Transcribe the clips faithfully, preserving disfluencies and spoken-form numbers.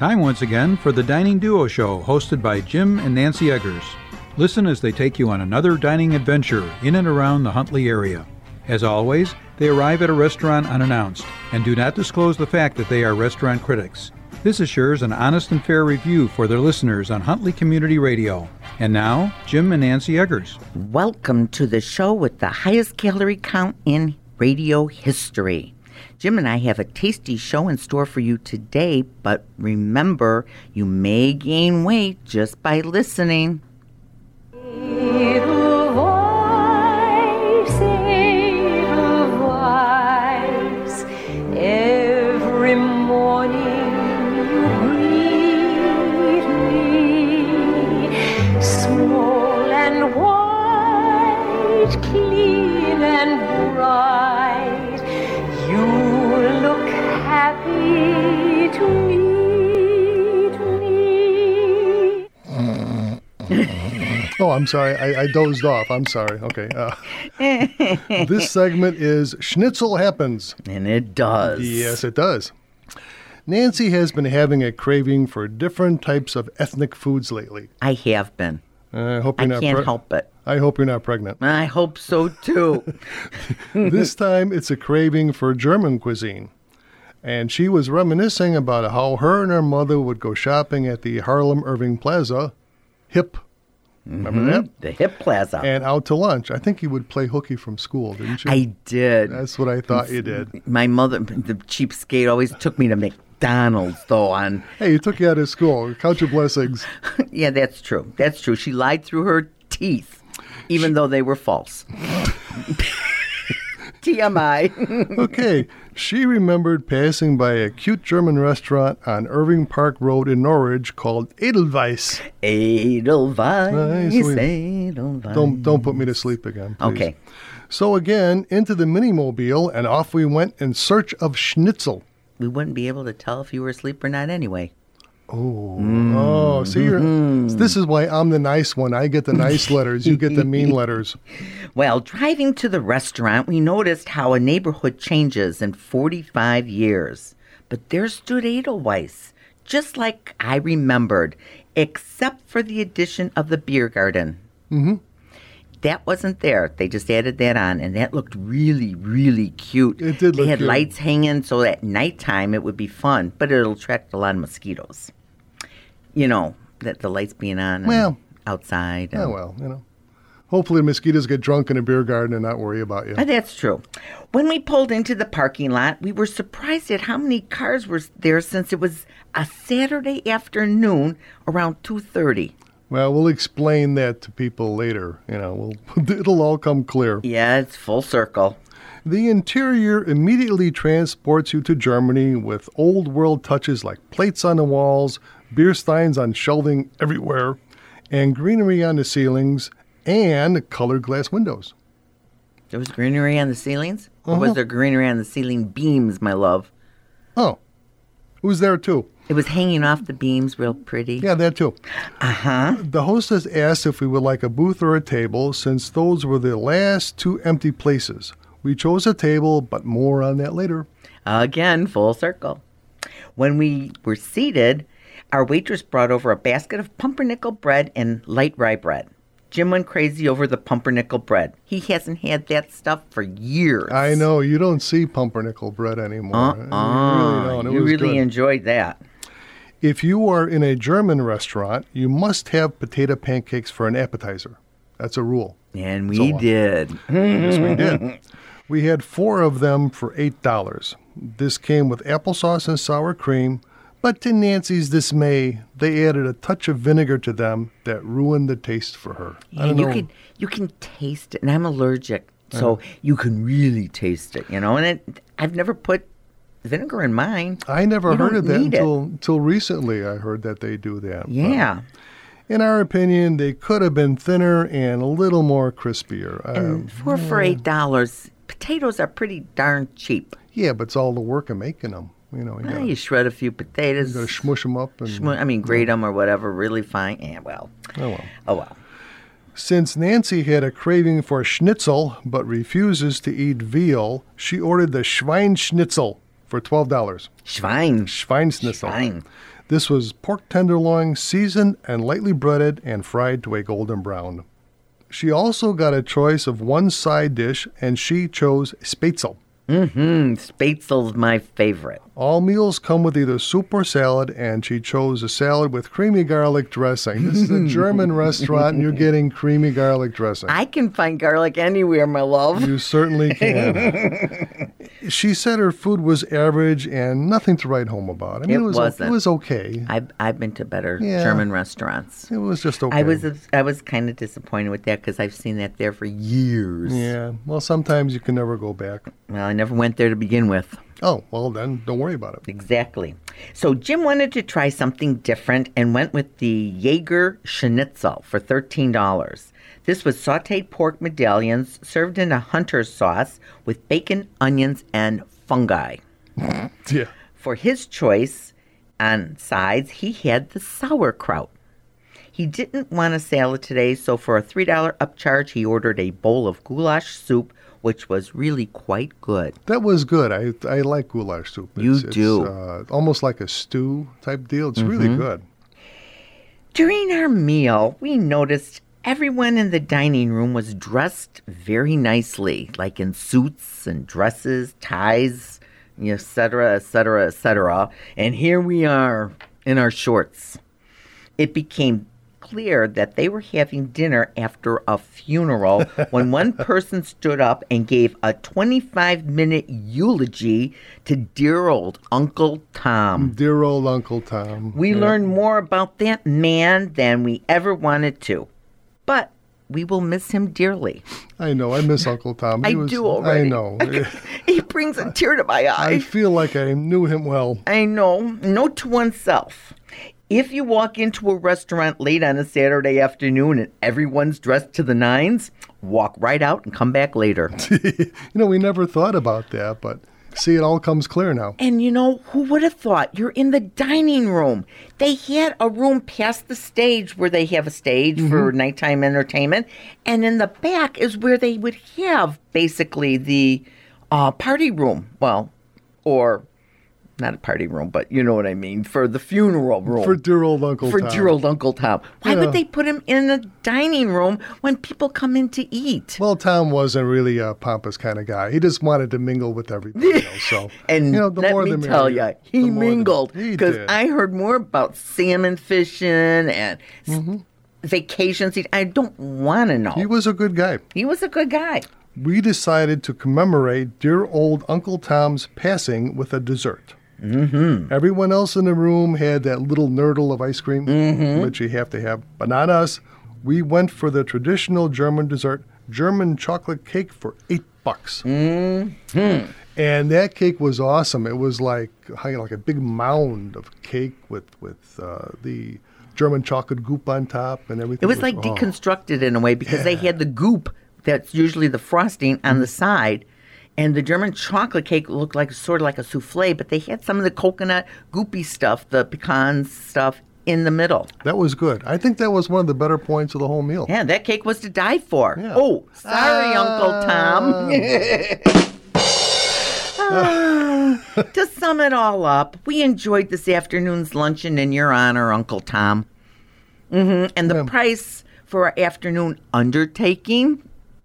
Time once again for the Dining Duo Show, hosted by Jim and Nancy Eggers. Listen as they take you on another dining adventure in and around the Huntley area. As always, they arrive at a restaurant unannounced and do not disclose the fact that they are restaurant critics. This assures an honest and fair review for their listeners on Huntley Community Radio. And now, Jim and Nancy Eggers. Welcome to the show with the highest calorie count in radio history. Jim and I have a tasty show in store for you today, but remember, you may gain weight just by listening. Every morning you greet me, small and white, clean and bright. You look happy to meet me. Oh, I'm sorry. I, I dozed off. I'm sorry. Okay. Uh, this segment is Schnitzel Happens. And it does. Yes, it does. Nancy has been having a craving for different types of ethnic foods lately. I have been. I hope I you're not can't pre- help it. I hope you're not pregnant. I hope so, too. This time, it's a craving for German cuisine. And she was reminiscing about how her and her mother would go shopping at the Harlem Irving Plaza, HIP. Remember Mhm. that? The Hip Plaza. And out to lunch. I think you would play hooky from school, didn't you? I did. That's what I thought you did. My mother, the cheapskate, always took me to McDonald's, though, on... Hey, you took you out of school. Count your blessings. Yeah, that's true. That's true. She lied through her teeth, even though they were false. T M I. Okay. She remembered passing by a cute German restaurant on Irving Park Road in Norwich called Edelweiss. Edelweiss, Nice. We- Edelweiss. Don't don't put me to sleep again, please. Okay. So again, into the Minimobile, and off we went in search of schnitzel. We wouldn't be able to tell if you were asleep or not anyway. Oh, oh, see, you're, this is why I'm the nice one. I get the nice letters. You get the mean letters. Well, driving to the restaurant, we noticed how a neighborhood changes in forty-five years. But there stood Edelweiss, just like I remembered, except for the addition of the beer garden. Mm-hmm. That wasn't there. They just added that on, and that looked really, really cute. It did They look had cute. lights hanging, so at nighttime it would be fun, but it'll attract a lot of mosquitoes. You know, that the lights being on and Well. outside. And, Oh, well, you know. Hopefully the mosquitoes get drunk in a beer garden and not worry about you. Uh, That's true. When we pulled into the parking lot, we were surprised at how many cars were there since it was a Saturday afternoon around two thirty. Well, we'll explain that to people later. You know, we'll, it'll all come clear. Yeah, it's full circle. The interior immediately transports you to Germany with old world touches like plates on the walls, beer steins on shelving everywhere, and greenery on the ceilings, and colored glass windows. There was greenery on the ceilings? Or Uh-huh. was there greenery on the ceiling beams, my love? Oh, who's there too? It was hanging off the beams real pretty. Yeah, that too. Uh-huh. The hostess asked if we would like a booth or a table, since those were the last two empty places. We chose a table, but more on that later. Again, full circle. When we were seated, our waitress brought over a basket of pumpernickel bread and light rye bread. Jim went crazy over the pumpernickel bread. He hasn't had that stuff for years. I know, you don't see pumpernickel bread anymore. Uh-uh. You really don't. It You was really good. enjoyed that. If you are in a German restaurant, you must have potato pancakes for an appetizer. That's a rule. And we So, uh, did. Yes, we did. We had four of them for eight dollars. This came with applesauce and sour cream, but to Nancy's dismay, they added a touch of vinegar to them that ruined the taste for her. I don't And you know. can you can taste it, and I'm allergic, so you can really taste it, you know. And it, I've never put vinegar in mine. I never You heard don't of that need it. until until recently. I heard that they do that. But Yeah. in our opinion, they could have been thinner and a little more crispier. And Um, four for eight dollars. Potatoes are pretty darn cheap. yeah, but it's all the work of making them. You know, you Well, gotta, you shred a few potatoes. you gotta smush them up. And, Shmo- I mean, grate them or whatever, really fine. Yeah, well. oh well. Oh, well. Since Nancy had a craving for schnitzel but refuses to eat veal, she ordered the Schweinschnitzel for twelve dollars. Schwein. Schweinschnitzel. Schwein. This was pork tenderloin, seasoned and lightly breaded and fried to a golden brown. She also got a choice of one side dish, and she chose spätzle. Mm-hmm. Spätzle's my favorite. All meals come with either soup or salad, and she chose a salad with creamy garlic dressing. This is a German restaurant, and you're getting creamy garlic dressing. I can find garlic anywhere, my love. You certainly can. She said her food was average and nothing to write home about. I mean, It it, was wasn't. it was okay. I've, I've been to better Yeah. German restaurants. It was just okay. I was I was kind of disappointed with that because I've seen that there for years. Yeah. Well, sometimes you can never go back. Well, I never went there to begin with. Oh, well then, don't worry about it. Exactly. So Jim wanted to try something different and went with the Jaeger Schnitzel for thirteen dollars. This was sautéed pork medallions served in a hunter's sauce with bacon, onions, and fungi. Yeah. For his choice on sides, he had the sauerkraut. He didn't want a salad today, so for a three dollars upcharge, he ordered a bowl of goulash soup, which was really quite good. That was good. I I like goulash soup. You It's, do. It's uh, almost like a stew type deal. It's really good. During our meal, we noticed everyone in the dining room was dressed very nicely, like in suits and dresses, ties, et cetera, et cetera, et cetera. And here we are in our shorts. It became clear that they were having dinner after a funeral when one person stood up and gave a twenty-five minute eulogy to dear old Uncle Tom. Dear old Uncle Tom. We Yeah. learned more about that man than we ever wanted to. But we will miss him dearly. I know. I miss Uncle Tom. He I was- do already. I know. He brings a tear to my I eye. feel like I knew him well. I know. Note to oneself. If you walk into a restaurant late on a Saturday afternoon and everyone's dressed to the nines, walk right out and come back later. You know, we never thought about that, but see, it all comes clear now. And you know, who would have thought? You're in the dining room. They had a room past the stage where they have a stage for nighttime entertainment. And in the back is where they would have basically the uh, party room. Well, or not a party room, but you know what I mean, for the funeral room. For dear old Uncle For Tom. dear old Uncle Tom. Why You know. would they put him in the dining room when people come in to eat? Well, Tom wasn't really a pompous kind of guy. He just wanted to mingle with everybody else. So, And you know, the let more me the tell merrier. you, he The more the- mingled He because did. I heard more about salmon fishing and s- Mm-hmm. vacations. I don't want to know. He was a good guy. He was a good guy. We decided to commemorate dear old Uncle Tom's passing with a dessert. Mm-hmm. Everyone else in the room had that little nurdle of ice cream, which you have to have, but not us. We went for the traditional German dessert, German chocolate cake for eight bucks. Mm-hmm. And that cake was awesome. It was like like a big mound of cake with with uh, the German chocolate goop on top and everything. It was like oh. deconstructed in a way because they had the goop that's usually the frosting on Mm. the side. And the German chocolate cake looked like sort of like a souffle, but they had some of the coconut goopy stuff, the pecan stuff in the middle. That was good. I think that was one of the better points of the whole meal. Yeah, that cake was to die for. Yeah. Oh, sorry, Ah. Uncle Tom. Ah, to sum it all up, we enjoyed this afternoon's luncheon in your honor, Uncle Tom. hmm And the Yeah. price for our afternoon undertaking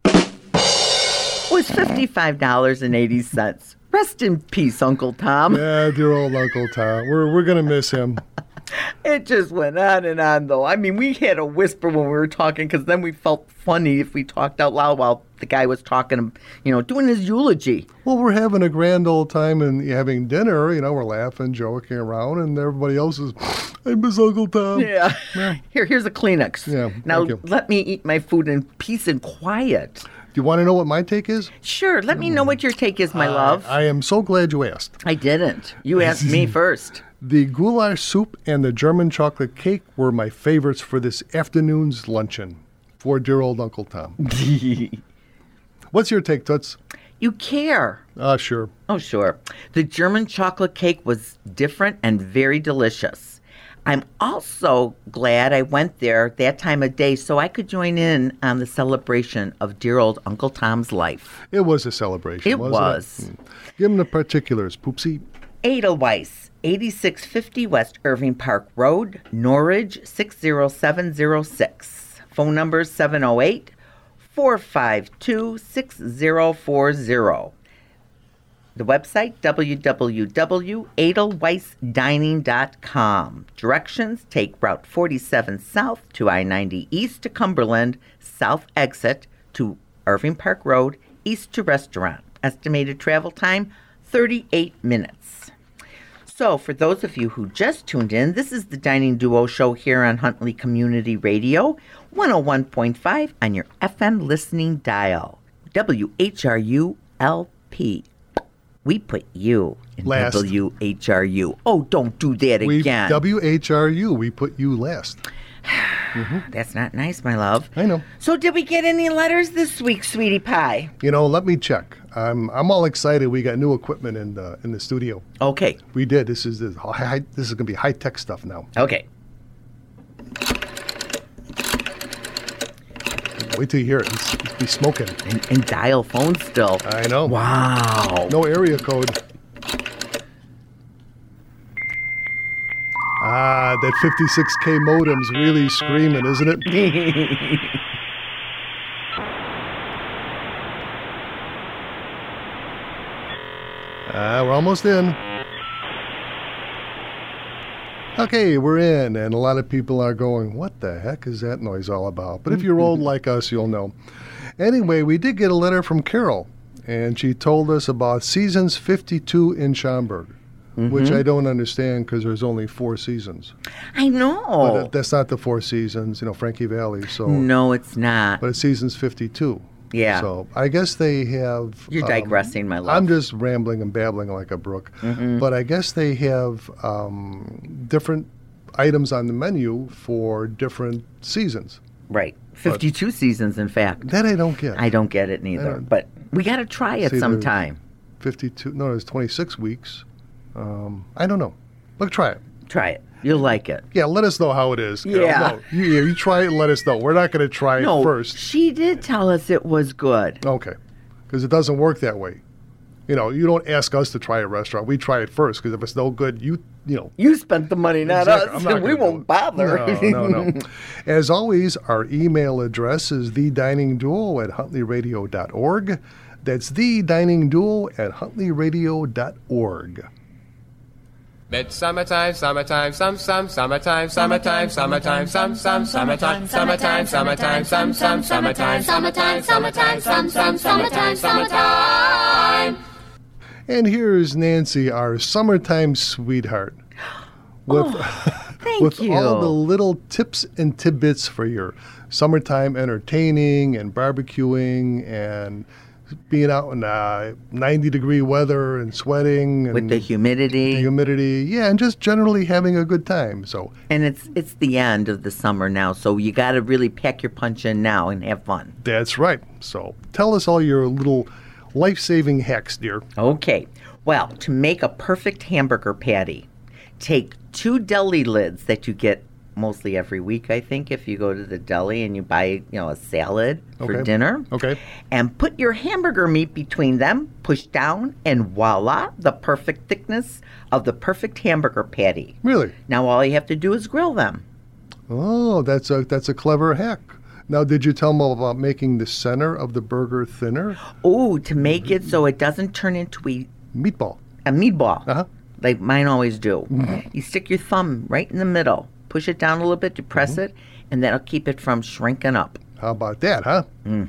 was fifty-five dollars and eighty cents. Rest in peace, Uncle Tom. Yeah, dear old Uncle Tom. We're we're gonna miss him. It just went on and on, though. I mean, we had a whisper when we were talking because then we felt funny if we talked out loud while the guy was talking, you know, doing his eulogy. Well, we're having a grand old time and having dinner. You know, we're laughing, joking around, and everybody else is, I miss Uncle Tom. Yeah. Here, here's a Kleenex. Yeah, Now thank you. let me eat my food in peace and quiet. Do you want to know what my take is? Sure. Let me know what your take is, my love. I am so glad you asked. I didn't. You asked me first. The goulash soup and the German chocolate cake were my favorites for this afternoon's luncheon for dear old Uncle Tom. What's your take, Toots? You care. Ah, sure. Oh, sure. The German chocolate cake was different and very delicious. I'm also glad I went there that time of day so I could join in on the celebration of dear old Uncle Tom's life. It was a celebration, It wasn't was. it? Hmm. Give him the particulars, Poopsie. Edelweiss, eighty-six fifty West Irving Park Road, Norridge, six zero seven zero six. Phone number seven oh eight, four five two, six zero four zero. The website, w w w dot edelweiss dining dot com. Directions, take Route forty-seven South to I ninety East to Cumberland, South exit to Irving Park Road, east to restaurant. Estimated travel time, thirty-eight minutes. So, for those of you who just tuned in, this is the Dining Duo Show here on Huntley Community Radio, one oh one point five on your F M listening dial. W H R U L P. We put you in Last. W H R U. Oh, don't do that We, again. W H R U, we put you last. Mm-hmm. That's not nice, my love. I know. So did we get any letters this week, sweetie pie? You know, let me check. I'm I'm all excited. We got new equipment in the in the studio. Okay. We did. This is this, high, this is gonna be high tech stuff now. Okay. Wait till you hear it. It's, it's be smoking. And, and dial phone still. I know. Wow. No area code. Ah, that fifty-six K modem's really screaming, isn't it? Ah, we're almost in. Okay, we're in, and a lot of people are going, what the heck is that noise all about? But if you're old like us, you'll know. Anyway, we did get a letter from Carol, and she told us about Seasons fifty-two in Schaumburg, mm-hmm. which I don't understand because there's only four seasons. I know. But that, that's not the Four Seasons, you know, Frankie Valley. So no, it's not. But it's Seasons fifty-two. Yeah. So I guess they have... You're um, digressing, my love. I'm just rambling and babbling like a brook. Mm-hmm. But I guess they have um, different items on the menu for different seasons. Right. fifty-two but seasons, in fact. That I don't get. I don't get it neither. But we got to try it See, sometime. fifty-two... No, it's twenty-six weeks. Um, I don't know. Look, try it. Try it. You'll like it. Yeah, let us know how it is. Carol. Yeah. No, you, you try it and let us know. We're not going to try no, it first. She did tell us it was good. Okay. Because it doesn't work that way. You know, you don't ask us to try a restaurant. We try it first because if it's no good, you, you know. You spent the money, not exactly. us. Not we won't bother. No, no, no. As always, our email address is the dining duo at huntley radio dot org. That's the dining duo at huntley radio dot org. It's summertime, summertime, some, some, summertime, summertime, summertime, some, some, summertime, summertime, summertime, some, some, summertime, summertime, summertime, some, some, summertime, summertime. And here's Nancy, our summertime sweetheart, with, oh, thank with you. all the little tips and tidbits for your summertime entertaining and barbecuing and being out in uh, ninety degree weather and sweating and with the humidity. the humidity, yeah, and just generally having a good time. So, and it's it's the end of the summer now, so you got to really pack your punch in now and have fun. That's right. So, tell us all your little life-saving hacks, dear. Okay. Well, to make a perfect hamburger patty, take two deli lids that you get mostly every week, I think, if you go to the deli and you buy, you know, a salad for Okay. dinner. Okay. And put your hamburger meat between them, push down, and voila, the perfect thickness of the perfect hamburger patty. Really? Now all you have to do is grill them. Oh, that's a that's a clever hack. Now, did you tell them about making the center of the burger thinner? Oh, to make it so it doesn't turn into a, Meatball. a meatball, Uh-huh. like mine always do. You stick your thumb right in the middle, push it down a little bit, you press it, and that'll keep it from shrinking up. How about that, huh?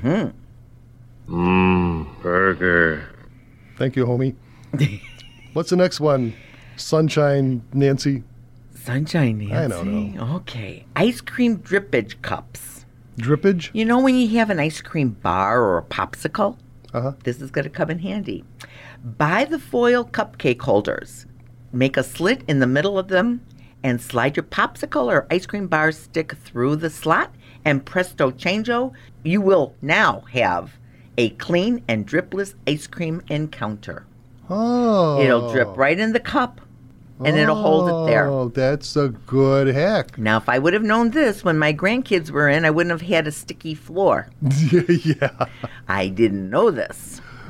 Mm-hmm. Mmm, burger. Thank you, homie. What's the next one? Sunshine Nancy. Sunshine Nancy. I don't know. Okay. Ice cream drippage cups. Drippage? You know when you have an ice cream bar or a popsicle? Uh-huh. This is going to come in handy. Buy the foil cupcake holders. Make a slit in the middle of them and slide your popsicle or ice cream bar stick through the slot, and presto changeo, you will now have a clean and dripless ice cream encounter. Oh. It'll drip right in the cup, and it'll hold it there. Oh, that's a good hack. Now, if I would have known this when my grandkids were in, I wouldn't have had a sticky floor. Yeah. I didn't know this.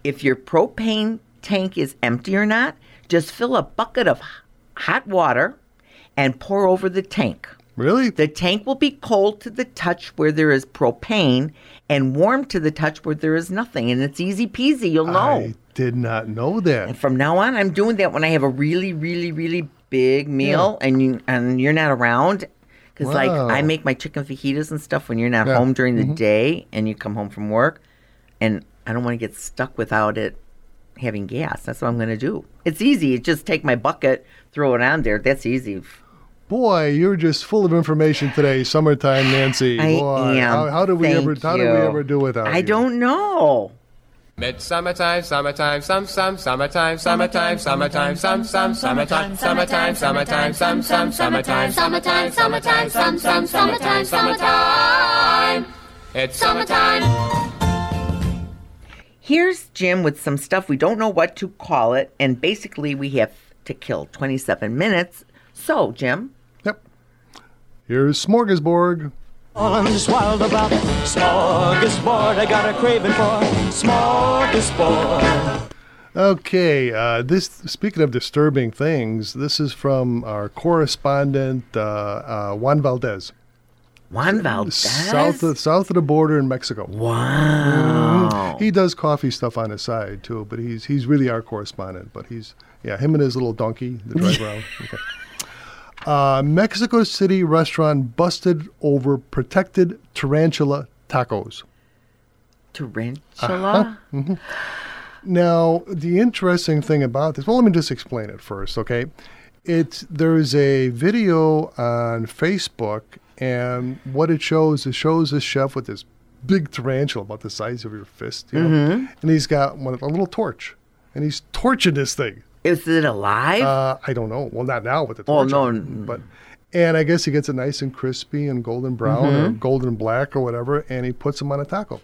if your propane tank is empty or not, just fill a bucket of hot water and pour over the tank. Really? The tank will be cold to the touch where there is propane and warm to the touch where there is nothing. And it's easy peasy. You'll know. I did not know that. And from now on, I'm doing that when I have a really, really, really big meal Yeah. and, you, and you're not around. Because, like, Wow. I make my chicken fajitas and stuff when you're not Yeah. home during the Mhm. day and you come home from work. And I don't want to get stuck without it having gas. That's what I'm going to do. It's easy. Just take my bucket, throw it on there. That's easy. Boy, you're just full of information today, summertime Nancy. I Boy, am. How, how do we Thank ever? How do we you. ever do without I you? don't know. Midsummertime, summertime, some, some, summertime, summertime, summertime, some, some, summertime, summertime, summertime, some, some, summertime, Summertime, summertime, some, some, summertime, summertime. It's Summertime. Here's Jim with some stuff we don't know what to call it, and basically we have to kill twenty-seven minutes. So, Jim, Yep. Here's Smorgasbord. I'm just wild about smorgasbord. I got a craving for smorgasbord. Okay, uh, this speaking of disturbing things, this is from our correspondent uh, uh, Juan Valdez, Juan Valdez. south of, south of the border in Mexico. Wow. He does coffee stuff on his side too, but he's he's really our correspondent. But he's yeah, him and his little donkey that drive around. Okay. Uh, Mexico City restaurant busted over protected tarantula tacos. Tarantula? Uh-huh. Now, the interesting thing about this, well, let me just explain it first, okay? It's there's a video on Facebook, and what it shows, it shows this chef with this big tarantula about the size of your fist, you know, Mhm. and he's got one, a little torch, and he's torching this thing. Is it alive? Uh, I don't know. Well, not now with the Oh, torch. no. on, but and I guess he gets it nice and crispy and golden brown or Mhm. golden black or whatever, and he puts them on a taco.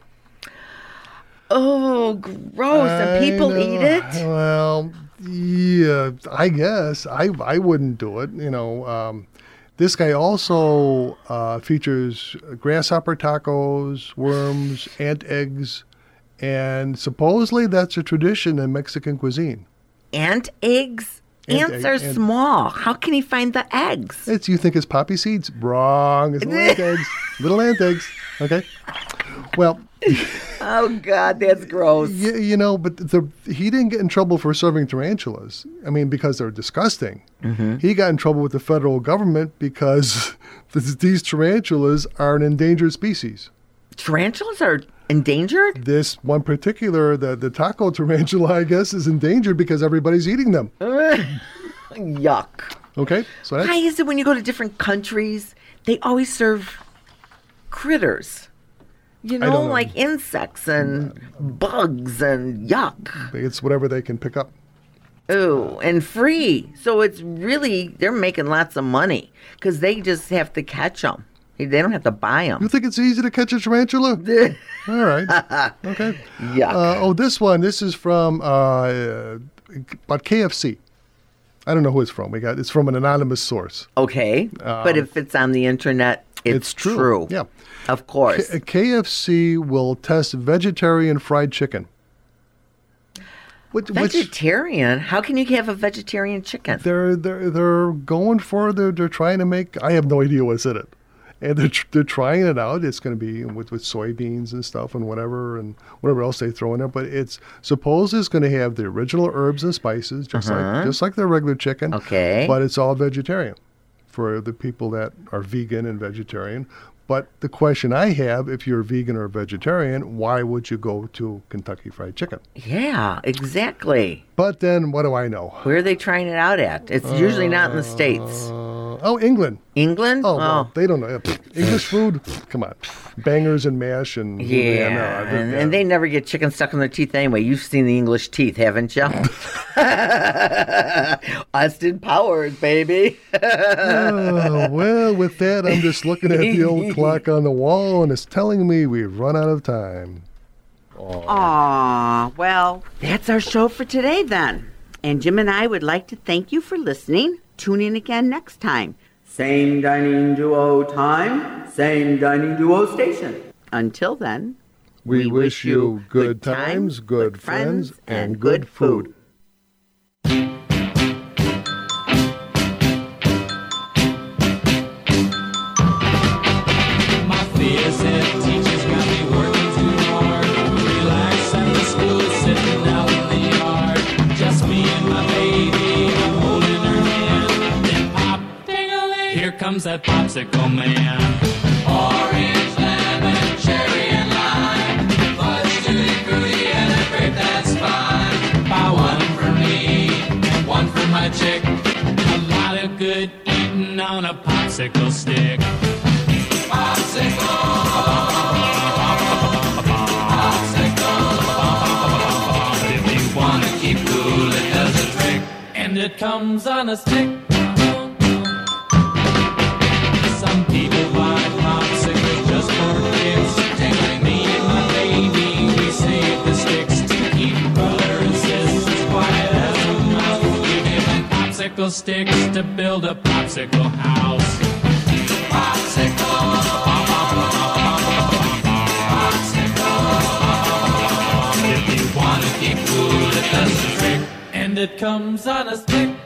Oh, gross. And people I eat know. it? Well, yeah, I guess. I I wouldn't do it. You know, um, this guy also uh, features grasshopper tacos, worms, ant eggs, and supposedly that's a tradition in Mexican cuisine. Ant eggs? Ant Ants egg- are ant- small. How can he find the eggs? It's you think it's poppy seeds? Wrong. It's little ant eggs. Little ant eggs. Okay. Well, Oh, God, that's gross. you, you know, but the he didn't get in trouble for serving tarantulas. I mean, because they're disgusting. Mm-hmm. He got in trouble with the federal government because th- these tarantulas are an endangered species. Tarantulas are endangered? This one particular, the, the taco tarantula, I guess, is endangered because everybody's eating them. Yuck. Okay? So that's, Why is it when you go to different countries, they always serve critters? You I don't know, know. like insects and bugs and yuck. it's whatever they can pick up. Ooh, and free. So it's really, they're making lots of money because they just have to catch them. They don't have to buy You them. think it's easy to catch a tarantula? All right. Okay. Yuck. Uh, oh, this one. This is from uh, about K F C. I don't know who it's from. We got it's from an anonymous source. Okay. but if it's on the internet, it's, um, It's true. true. Yeah. Of course. K- K F C will test vegetarian fried chicken. Which, which Vegetarian? How can you have a vegetarian chicken? they're they're they're going for. They're they're trying to make. I have no idea what's in it, and they're tr- they're trying it out. It's going to be with with soybeans and stuff and whatever and whatever else they throw in there. But it's supposed it's going to have the original herbs and spices, just Uh-huh. like just like their regular chicken. Okay. But it's all vegetarian for the people that are vegan and vegetarian. But the question I have, if you're vegan or vegetarian, why would you go to Kentucky Fried Chicken? Yeah, exactly. But then what do I know? Where are they trying it out at? It's usually not in the States. Uh, oh, England. England? Oh, well, they don't know. English food? Come on. Bangers and mash and... Yeah, no, and, yeah. and they never get chicken stuck in their teeth anyway. You've seen the English teeth, haven't you? Austin Powers, baby. Oh, well, with that, I'm just looking at the old clock on the wall, and it's telling me we've run out of time. Aw, well, that's our show for today then. And Jim and I would like to thank you for listening. Tune in again next time. Same Dining Duo time, same Dining Duo station. Until then, We wish you good times, good friends, and good food. My fear said teachers got me working too hard. Relax at the school, sitting out in the yard. Just me and my baby, I'm holding her hand. Then pop, ding-a-ling, here comes that popsicle man. Orange, lemon, cherry, and lime. Fudge, tutti frutti, and a grape that's fine. Buy one for me, and one for my chick. A lot of good eating on a popsicle stick. Popsicle. Popsicle. If you wanna keep cool, it does a trick. And it comes on a stick. Some people buy popsicles just for kicks. Take me and my baby, we save the sticks to keep brother and sisters quiet as a mouse. We give them popsicle sticks to build a popsicle house. Popsicle. Popsicle. If you wanna keep cool, it does the trick. And it comes on a stick.